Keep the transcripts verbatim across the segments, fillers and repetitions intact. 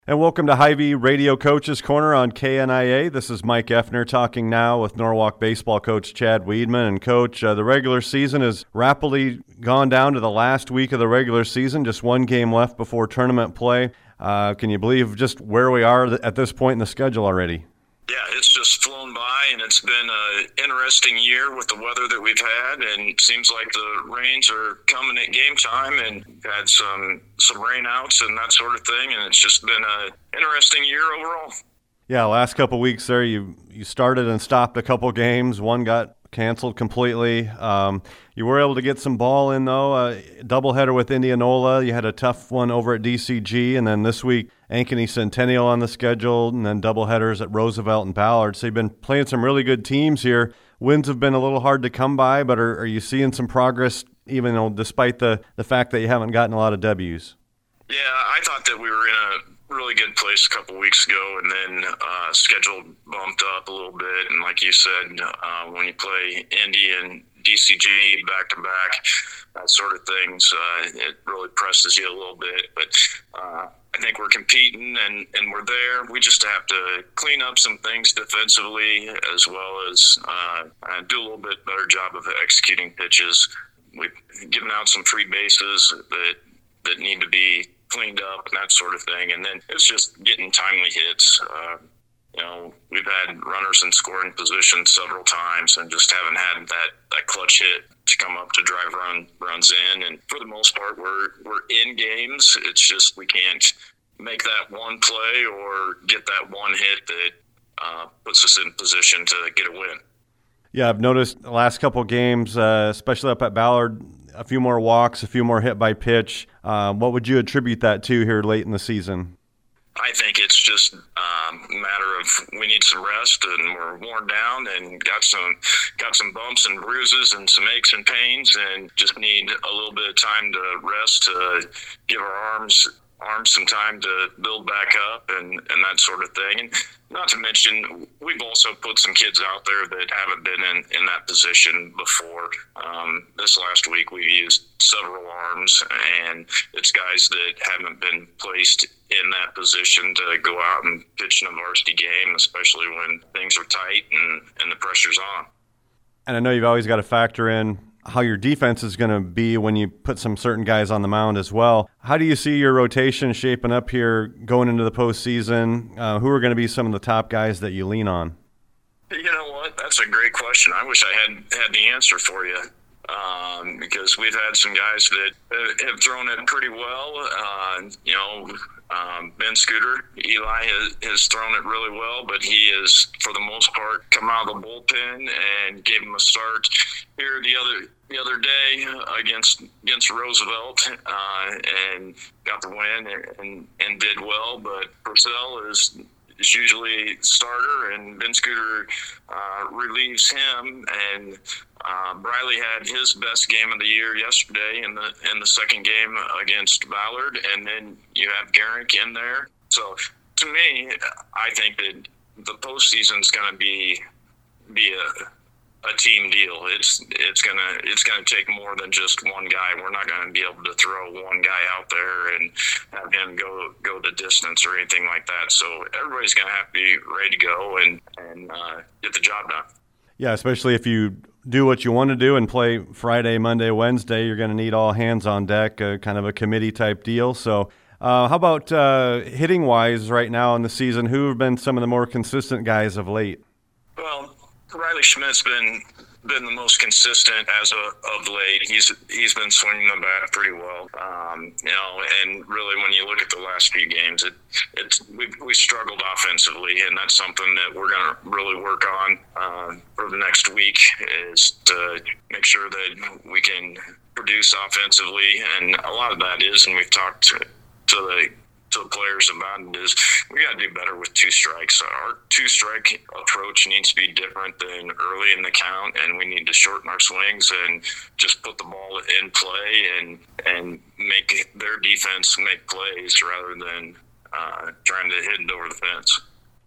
And welcome to Hy-Vee Radio Coaches Corner on K N I A. This is Mike Effner talking now with Norwalk baseball coach Chad Weedman. And Coach, uh, the regular season has rapidly gone down to the last week of the regular season, just one game left before tournament play. Uh, can you believe just where we are at this point in the schedule already? Yeah, it's just flown by, and it's been an interesting year with the weather that we've had, and it seems like the rains are coming at game time, and we've had some some rainouts and that sort of thing, and it's just been an interesting year overall. Yeah, last couple of weeks there, you you started and stopped a couple games. One got canceled completely. Um, you were able to get some ball in, though. A doubleheader with Indianola. You had a tough one over at D C G, and then this week, Ankeny Centennial on the schedule, and then doubleheaders at Roosevelt and Ballard. So you've been playing some really good teams here. Wins have been a little hard to come by, but are, are you seeing some progress, even though despite the, the fact that you haven't gotten a lot of W's? Yeah, I thought that we were in a really good place a couple weeks ago, and then uh, schedule bumped up a little bit. And like you said, uh, when you play Indy and D C G back-to-back, that sort of things, uh, it really presses you a little bit. But uh, I think we're competing, and, and we're there. We just have to clean up some things defensively, as well as uh, do a little bit better job of executing pitches. We've given out some free bases that that need to be cleaned up and that sort of thing. And then it's just getting timely hits. Uh, you know, we've had runners in scoring position several times and just haven't had that, that clutch hit to come up to drive run runs in. And for the most part, we're we're in games. It's just we can't make that one play or get that one hit that uh, puts us in position to get a win. Yeah, I've noticed the last couple of games, uh, especially up at Ballard, a few more walks, a few more hit by pitch. Uh, what would you attribute that to here late in the season? I think it's just um, a matter of we need some rest, and we're worn down and got some got some bumps and bruises and some aches and pains, and just need a little bit of time to rest to give our arms arms some time to build back up and, and that sort of thing. And not to mention, we've also put some kids out there that haven't been in, in that position before. Um, this last week, we've used several arms, and it's guys that haven't been placed in that position to go out and pitch in a varsity game, especially when things are tight and, and the pressure's on. And I know you've always got to factor in how your defense is going to be when you put some certain guys on the mound as well. How do you see your rotation shaping up here going into the postseason? Uh, who are going to be some of the top guys that you lean on? You know what? That's a great question. I wish I had had the answer for you, um, because we've had some guys that have thrown it pretty well. Uh, you know, um, Ben Scooter, Eli has, has thrown it really well, but he has, for the most part, come out of the bullpen and gave him a start here the other the other day against against Roosevelt, uh, and got the win and and did well. But Purcell is is usually starter, and Ben Scooter uh, relieves him. And uh, Briley had his best game of the year yesterday in the in the second game against Ballard, and then you have Garrick in there. So to me, I think that the postseason is going to be be a a team deal. It's it's gonna it's gonna take more than just one guy. We're not gonna be able to throw one guy out there and have him go go the distance or anything like that. So everybody's gonna have to be ready to go and and uh, get the job done. Yeah, especially if you do what you want to do and play Friday, Monday, Wednesday, you're going to need all hands on deck, uh, kind of a committee type deal. So uh, how about uh, hitting wise right now in the season? Who have been some of the more consistent guys of late? Well, Riley Schmidt's been been the most consistent as of, of late. He's he's been swinging the bat pretty well, um, you know. And really, when you look at the last few games, it it's we we struggled offensively, and that's something that we're going to really work on uh, for the next week, is to make sure that we can produce offensively. And a lot of that is, and we've talked to, to the. to the players about it, is we got to do better with two strikes. Our two strike approach needs to be different than early in the count, and we need to shorten our swings and just put the ball in play and and make their defense make plays rather than uh, trying to hit it over the fence.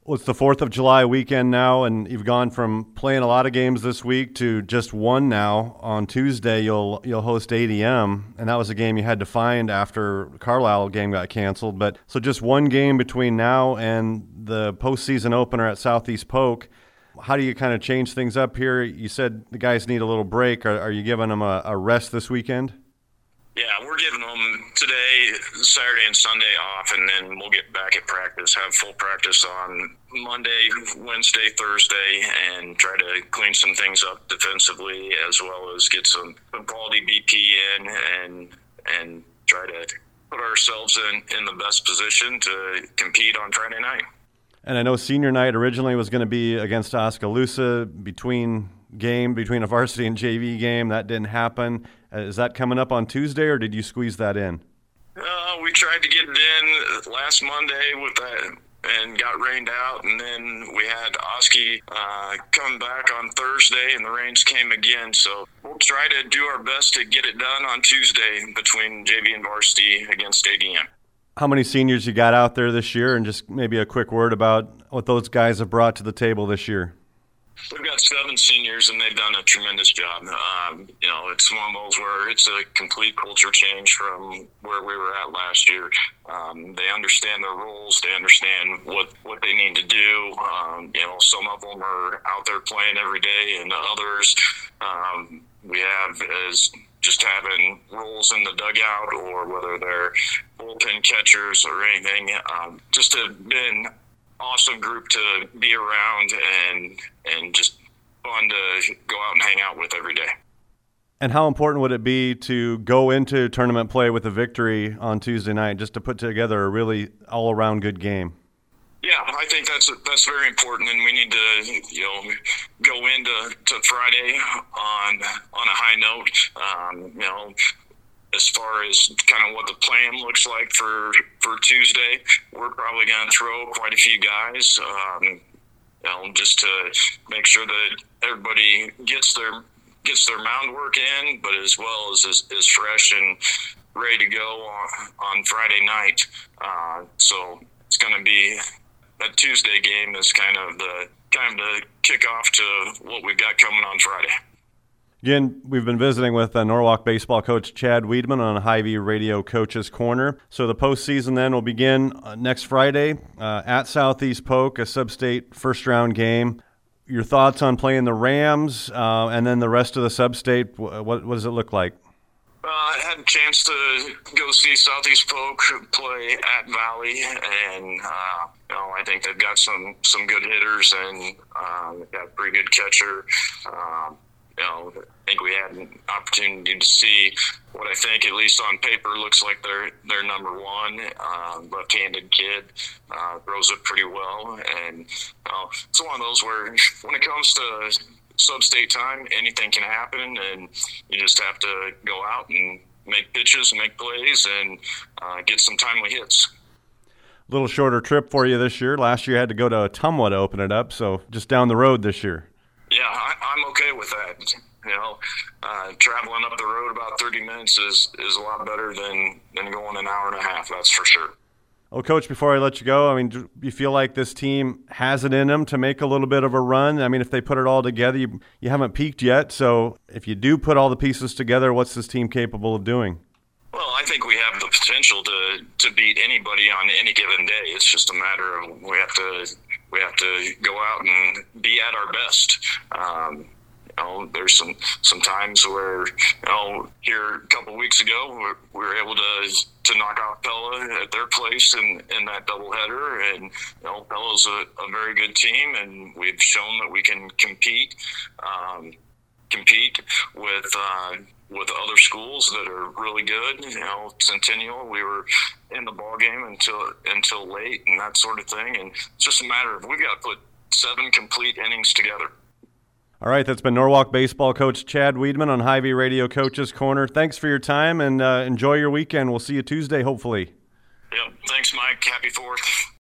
Well, it's the fourth of July weekend now, and you've gone from playing a lot of games this week to just one now. On Tuesday, you'll you'll host A D M, and that was a game you had to find after Carlisle game got canceled. But so just one game between now and the postseason opener at Southeast Polk. How do you kind of change things up here? You said the guys need a little break. Are, are you giving them a, a rest this weekend? Yeah, we're giving them today, Saturday and Sunday off, and then we'll get back at practice, have full practice on Monday, Wednesday, Thursday, and try to clean some things up defensively, as well as get some, some quality B P in and and try to put ourselves in, in the best position to compete on Friday night. And I know senior night originally was going to be against Oskaloosa between game, between a varsity and J V game. That didn't happen. Uh, is that coming up on Tuesday, or did you squeeze that in? Uh, we tried to get it in last Monday with that and got rained out, and then we had Oski uh, come back on Thursday, and the rains came again. So we'll try to do our best to get it done on Tuesday between J V and varsity against A D M. How many seniors you got out there this year, and just maybe a quick word about what those guys have brought to the table this year? We've got seven seniors, and they've done a tremendous job. Um, you know, it's one of those where it's a complete culture change from where we were at last year. Um, they understand their roles. They understand what, what they need to do. Um, you know, some of them are out there playing every day, and others um, we have as just having roles in the dugout, or whether they're bullpen catchers or anything. Um, just have been awesome group to be around and and just fun to go out and hang out with every day. And how important would it be to go into tournament play with a victory on Tuesday night, just to put together a really all-around good game? Yeah, I think that's that's very important, and we need to you know go into to Friday on on a high note. Um, you know. As far as kind of what the plan looks like for, for Tuesday, we're probably going to throw quite a few guys, um, you know, just to make sure that everybody gets their gets their mound work in, but as well as is, is fresh and ready to go on, on Friday night. Uh, so it's going to be that Tuesday game is kind of the kind of the kickoff to what we've got coming on Friday. Again, we've been visiting with uh, Norwalk baseball coach Chad Wiedemann on Hy-Vee Radio Coach's Corner. So the postseason then will begin uh, next Friday uh, at Southeast Polk, a sub-state first-round game. Your thoughts on playing the Rams uh, and then the rest of the sub-state, what, what does it look like? Uh, I had a chance to go see Southeast Polk play at Valley, and uh, you know I think they've got some, some good hitters, and um, they've got a pretty good catcher. Um, You know, I think we had an opportunity to see what I think, at least on paper, looks like they're they're number one. Uh, left-handed kid, uh, throws it pretty well, and uh, it's one of those where when it comes to sub-state time, anything can happen, and you just have to go out and make pitches, make plays, and uh, get some timely hits. A little shorter trip for you this year. Last year you had to go to Ottumwa to open it up, so just down the road this year. Yeah, I, I'm okay with that. You know, uh, traveling up the road about thirty minutes is, is a lot better than, than going an hour and a half, that's for sure. Well, Coach, before I let you go, I mean, do you feel like this team has it in them to make a little bit of a run? I mean, if they put it all together, you, you haven't peaked yet. So if you do put all the pieces together, what's this team capable of doing? Well, I think we have the potential to, to beat anybody on any given day. It's just a matter of we have to we have to go out and be at our best. Um, you know, there's some, some times where, you know, here a couple of weeks ago, we were able to to knock off Pella at their place in, in that doubleheader. And, you know, Pella's a, a very good team, and we've shown that we can compete, um, compete with uh, with other schools that are really good. You know, Centennial, we were in the ball game until until late and that sort of thing. And it's just a matter of we got to put seven complete innings together. All right, that's been Norwalk baseball coach Chad Wiedemann on Hy-Vee Radio Coach's Corner. Thanks for your time, and uh, enjoy your weekend. We'll see you Tuesday, hopefully. Yep. Thanks, Mike. Happy fourth.